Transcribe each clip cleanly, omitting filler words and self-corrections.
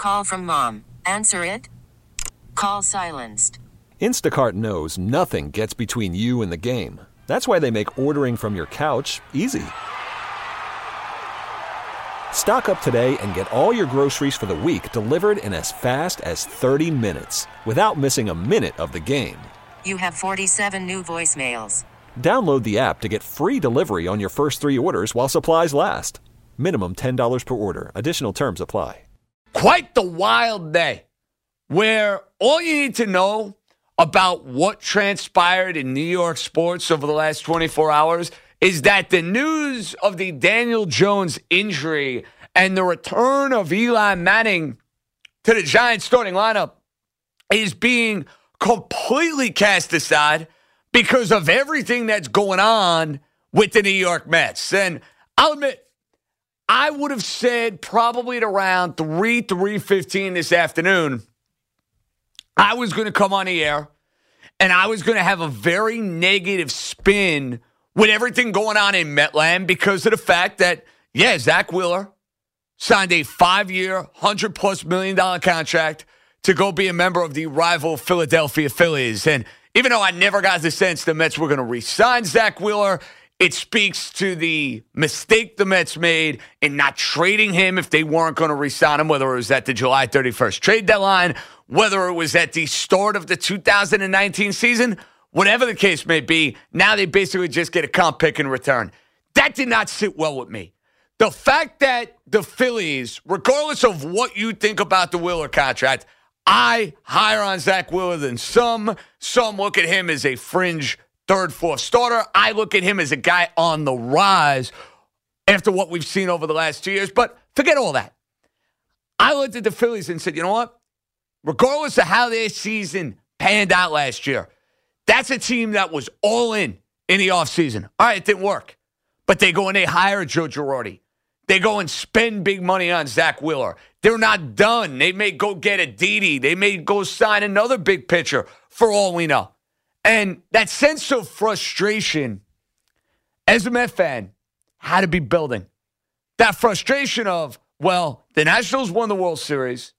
Call from mom. Answer it. Call silenced. Instacart knows nothing gets between you and the game. That's why they make ordering from your couch easy. Stock up today and get all your groceries for the week delivered in as fast as 30 minutes without missing a minute of the game. You have 47 new voicemails. Download the app to get free delivery on your first 3 orders while supplies last. Minimum $10 per order. Additional terms apply. Quite the wild day where all you need to know about what transpired in New York sports over the last 24 hours is that the news of the Daniel Jones injury and the return of Eli Manning to the Giants starting lineup is being completely cast aside because of everything that's going on with the New York Mets. And I'll admit, I would have said probably at around 3:15 this afternoon, I was going to come on the air and I was going to have a very negative spin with everything going on in Metland because of the fact that, Zach Wheeler signed a 5-year, $100+ million contract to go be a member of the rival Philadelphia Phillies. And even though I never got the sense the Mets were going to re-sign Zach Wheeler, it speaks to the mistake the Mets made in not trading him if they weren't going to re-sign him, whether it was at the July 31st trade deadline, whether it was at the start of the 2019 season, whatever the case may be. Now they basically just get a comp pick in return. That did not sit well with me. The fact that the Phillies, regardless of what you think about the Wheeler contract, I higher on Zach Wheeler than some. Some look at him as a fringe third, fourth starter. I look at him as a guy on the rise after what we've seen over the last 2 years. But forget all that. I looked at the Phillies and said, you know what? Regardless of how their season panned out last year, that's a team that was all in the offseason. All right, it didn't work. But they go and they hire Joe Girardi. They go and spend big money on Zach Wheeler. They're not done. They may go get a Didi. They may go sign another big pitcher for all we know. And that sense of frustration as a Met fan had to be building. That frustration of, well, the Nationals won the World Series.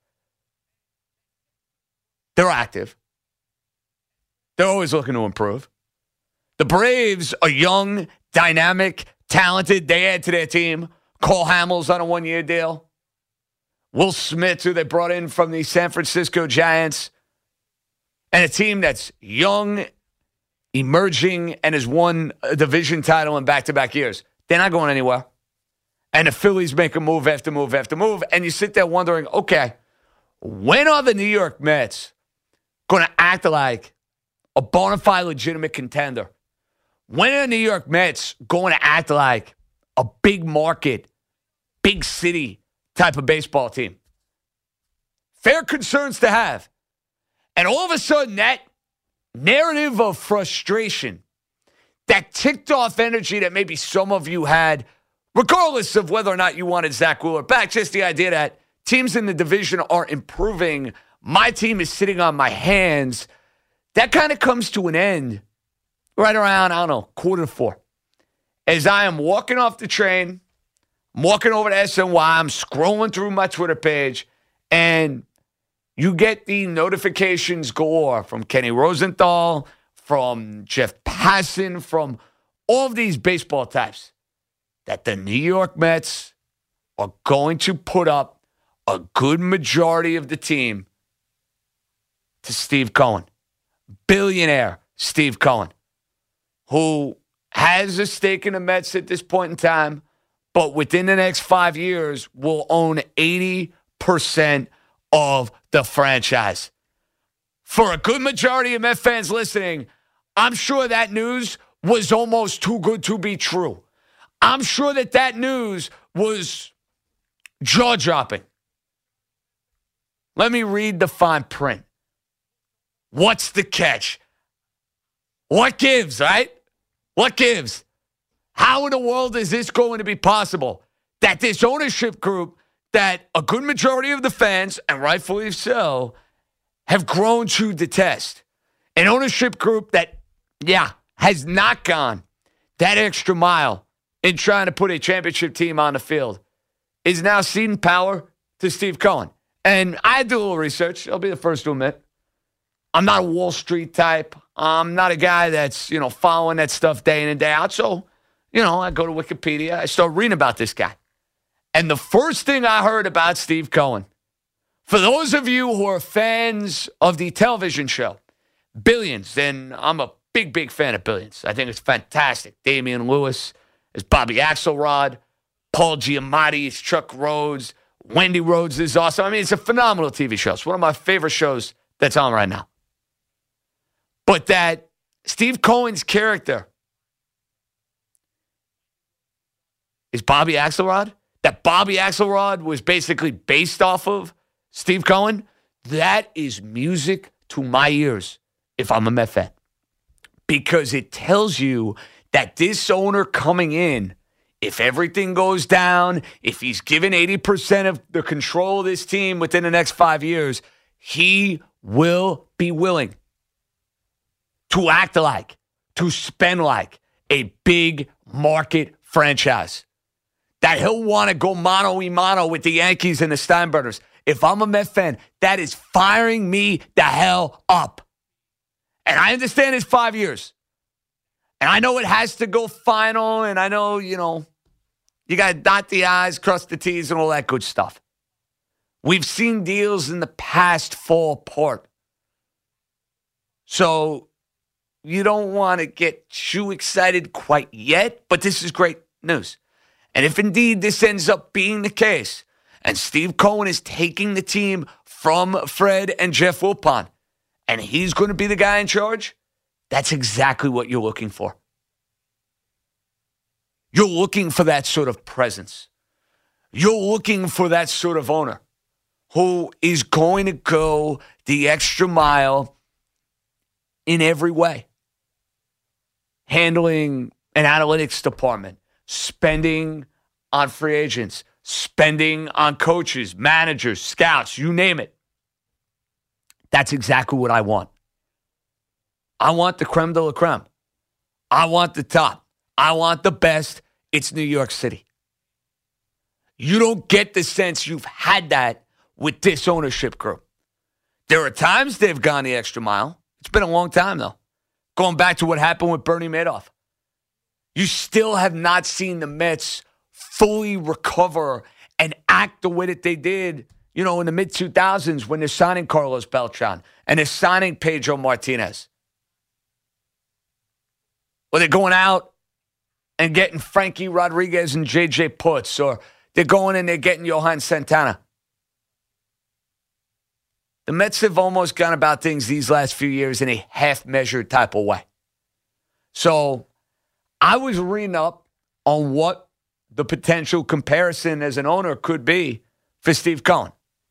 They're active. They're always looking to improve. The Braves are young, dynamic, talented. They add to their team. Cole Hamels on a 1-year deal. Will Smith, who they brought in from the San Francisco Giants. And a team that's young, emerging, and has won a division title in back-to-back years. They're not going anywhere. And the Phillies make a move after move after move. And you sit there wondering, okay, when are the New York Mets going to act like a bona fide legitimate contender? When are the New York Mets going to act like a big market, big city type of baseball team? Fair concerns to have. And all of a sudden, that narrative of frustration, that ticked off energy that maybe some of you had, regardless of whether or not you wanted Zach Wheeler back, just the idea that teams in the division are improving, my team is sitting on my hands, that kind of comes to an end right around, 4:15. As I am walking off the train, I'm walking over to SNY, I'm scrolling through my Twitter page, and you get the notifications galore from Kenny Rosenthal, from Jeff Passan, from all of these baseball types that the New York Mets are going to put up a good majority of the team to Steve Cohen. Billionaire Steve Cohen, who has a stake in the Mets at this point in time, but within the next 5 years will own 80% of the franchise. For a good majority of Met fans listening, I'm sure that news was almost too good to be true. I'm sure that news was jaw-dropping. Let me read the fine print. What's the catch? What gives, right? What gives? How in the world is this going to be possible? That this ownership group, that a good majority of the fans, and rightfully so, have grown to detest. An ownership group that, has not gone that extra mile in trying to put a championship team on the field, is now ceding power to Steve Cohen. And I do a little research. I'll be the first to admit. I'm not a Wall Street type. I'm not a guy that's, following that stuff day in and day out. So, I go to Wikipedia. I start reading about this guy. And the first thing I heard about Steve Cohen, for those of you who are fans of the television show, Billions, and I'm a big, big fan of Billions. I think it's fantastic. Damian Lewis is Bobby Axelrod. Paul Giamatti is Chuck Rhodes. Wendy Rhodes is awesome. I mean, it's a phenomenal TV show. It's one of my favorite shows that's on right now. But that Steve Cohen's character is Bobby Axelrod, that Bobby Axelrod was basically based off of Steve Cohen, that is music to my ears if I'm a Met fan. Because it tells you that this owner coming in, if everything goes down, if he's given 80% of the control of this team within the next 5 years, he will be willing to act like, to spend like a big market franchise. That he'll want to go mano-a-mano with the Yankees and the Steinbrenners. If I'm a Met fan, that is firing me the hell up. And I understand it's 5 years. And I know it has to go final, and I know, you got to dot the I's, cross the T's, and all that good stuff. We've seen deals in the past fall apart. So you don't want to get too excited quite yet, but this is great news. And if indeed this ends up being the case, and Steve Cohen is taking the team from Fred and Jeff Wilpon, and he's going to be the guy in charge, that's exactly what you're looking for. You're looking for that sort of presence. You're looking for that sort of owner who is going to go the extra mile in every way. Handling an analytics department, spending on free agents, spending on coaches, managers, scouts, you name it. That's exactly what I want. I want the creme de la creme. I want the top. I want the best. It's New York City. You don't get the sense you've had that with this ownership group. There are times they've gone the extra mile. It's been a long time, though. Going back to what happened with Bernie Madoff. You still have not seen the Mets fully recover and act the way that they did, in the mid-2000s when they're signing Carlos Beltran and they're signing Pedro Martinez. Or they're going out and getting Frankie Rodriguez and J.J. Putz, or they're going and they're getting Johan Santana. The Mets have almost gone about things these last few years in a half-measured type of way. So I was reading up on what the potential comparison as an owner could be for Steve Cohen.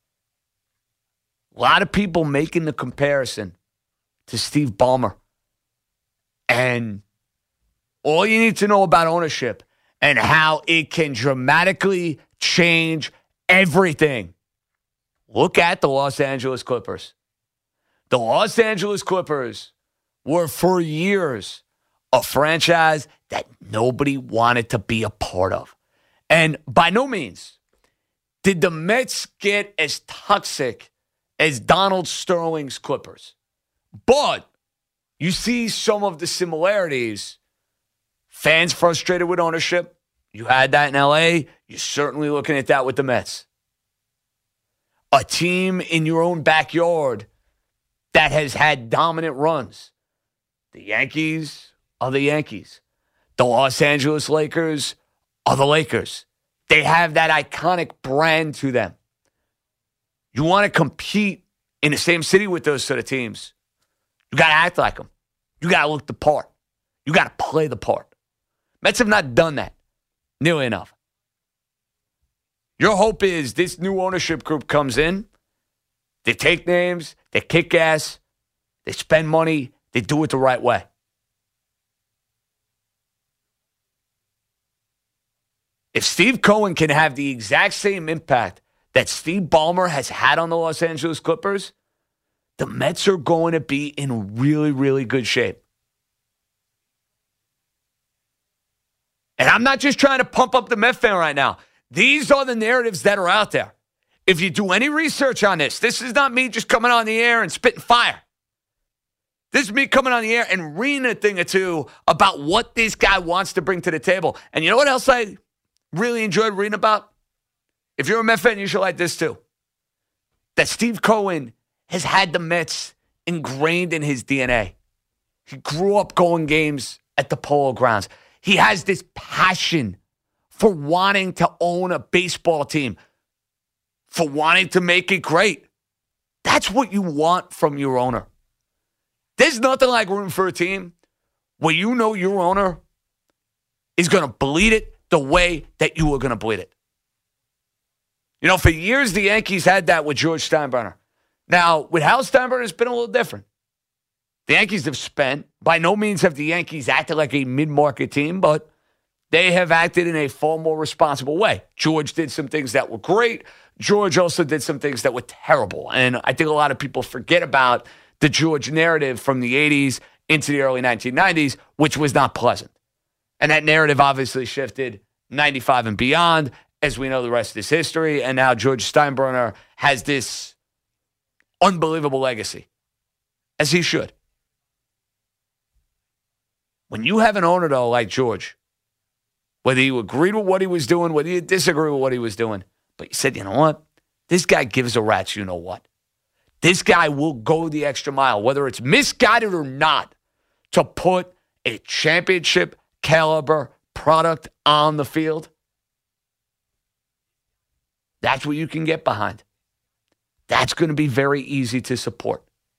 A lot of people making the comparison to Steve Ballmer. And all you need to know about ownership and how it can dramatically change everything. Look at the Los Angeles Clippers. The Los Angeles Clippers were for years a franchise that nobody wanted to be a part of. And by no means did the Mets get as toxic as Donald Sterling's Clippers. But you see some of the similarities. Fans frustrated with ownership. You had that in L.A. You're certainly looking at that with the Mets. A team in your own backyard that has had dominant runs. The Yankees are the Yankees. The Los Angeles Lakers are the Lakers. They have that iconic brand to them. You want to compete in the same city with those sort of teams, you got to act like them. You got to look the part. You got to play the part. Mets have not done that nearly enough. Your hope is this new ownership group comes in, they take names, they kick ass, they spend money, they do it the right way. If Steve Cohen can have the exact same impact that Steve Ballmer has had on the Los Angeles Clippers, the Mets are going to be in really, really good shape. And I'm not just trying to pump up the Met fan right now. These are the narratives that are out there. If you do any research on this is not me just coming on the air and spitting fire. This is me coming on the air and reading a thing or two about what this guy wants to bring to the table. And you know what else I really enjoyed reading about? If you're a Met fan, you should like this too. That Steve Cohen has had the Mets ingrained in his DNA. He grew up going games at the Polo Grounds. He has this passion for wanting to own a baseball team, for wanting to make it great. That's what you want from your owner. There's nothing like rooting for a team where you know your owner is going to bleed it the way that you are going to bleed it. You know, for years, the Yankees had that with George Steinbrenner. Now, with Hal Steinbrenner, it's been a little different. The Yankees have spent. By no means have the Yankees acted like a mid-market team, but they have acted in a far more responsible way. George did some things that were great. George also did some things that were terrible. And I think a lot of people forget about the George narrative from the 80s into the early 1990s, which was not pleasant. And that narrative obviously shifted 95 and beyond. As we know, the rest is history. And now George Steinbrenner has this unbelievable legacy, as he should. When you have an owner, though, like George, whether you agreed with what he was doing, whether you disagree with what he was doing, but you said, you know what? This guy gives a rat's you know what. This guy will go the extra mile, whether it's misguided or not, to put a championship caliber product on the field. That's what you can get behind. That's going to be very easy to support.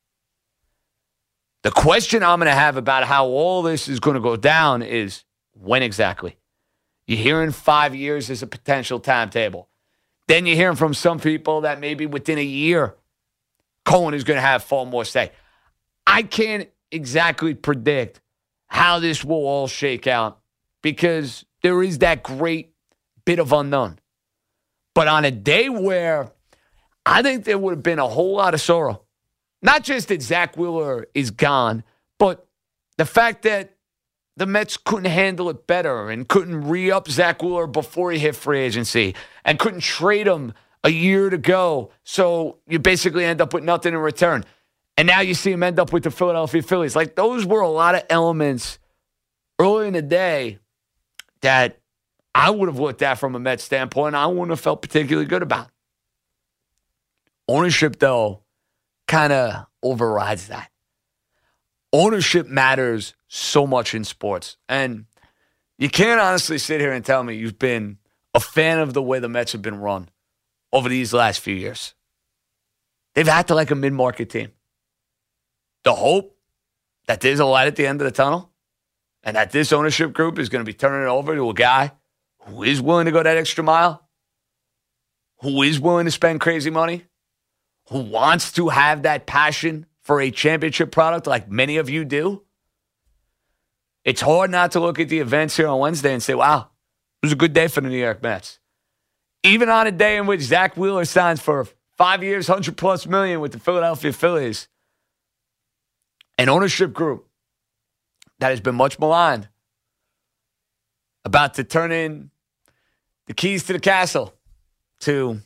The question I'm going to have about how all this is going to go down is when exactly. You're hearing 5 years as a potential timetable. Then you're hearing from some people that maybe within a year, Cohen is going to have far more say. I can't exactly predict how this will all shake out because there is that great bit of unknown. But on a day where I think there would have been a whole lot of sorrow, not just that Zach Wheeler is gone, but the fact that the Mets couldn't handle it better and couldn't re-up Zach Wheeler before he hit free agency and couldn't trade him a year to go. So you basically end up with nothing in return. And now you see him end up with the Philadelphia Phillies. Like, those were a lot of elements early in the day that I would have looked at from a Mets standpoint and I wouldn't have felt particularly good about. Ownership, though, kind of overrides that. Ownership matters so much in sports. And you can't honestly sit here and tell me you've been a fan of the way the Mets have been run over these last few years. They've acted like a mid-market team. The hope that there's a light at the end of the tunnel and that this ownership group is going to be turning it over to a guy who is willing to go that extra mile, who is willing to spend crazy money, who wants to have that passion for a championship product like many of you do. It's hard not to look at the events here on Wednesday and say, wow, it was a good day for the New York Mets. Even on a day in which Zach Wheeler signs for 5 years, $100+ million with the Philadelphia Phillies, an ownership group that has been much maligned, about to turn in the keys to the castle to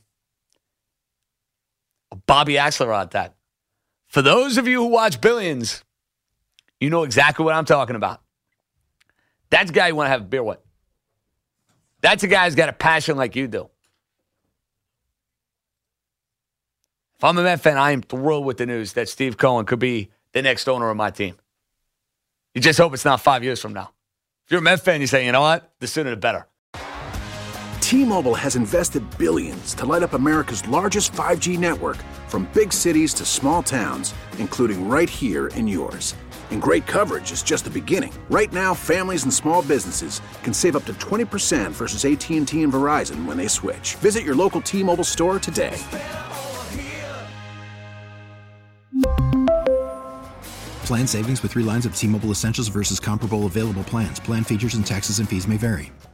Bobby Axelrod. That. For those of you who watch Billions, you know exactly what I'm talking about. That's a guy you want to have a beer with. That's a guy who's got a passion like you do. If I'm a Met fan, I am thrilled with the news that Steve Cohen could be the next owner of my team. You just hope it's not 5 years from now. If you're a Met fan, you say, you know what? The sooner the better. T-Mobile has invested billions to light up America's largest 5G network, from big cities to small towns, including right here in yours. And great coverage is just the beginning. Right now, families and small businesses can save up to 20% versus AT&T and Verizon when they switch. Visit your local T-Mobile store today. Plan savings with 3 lines of T-Mobile Essentials versus comparable available plans. Plan features and taxes and fees may vary.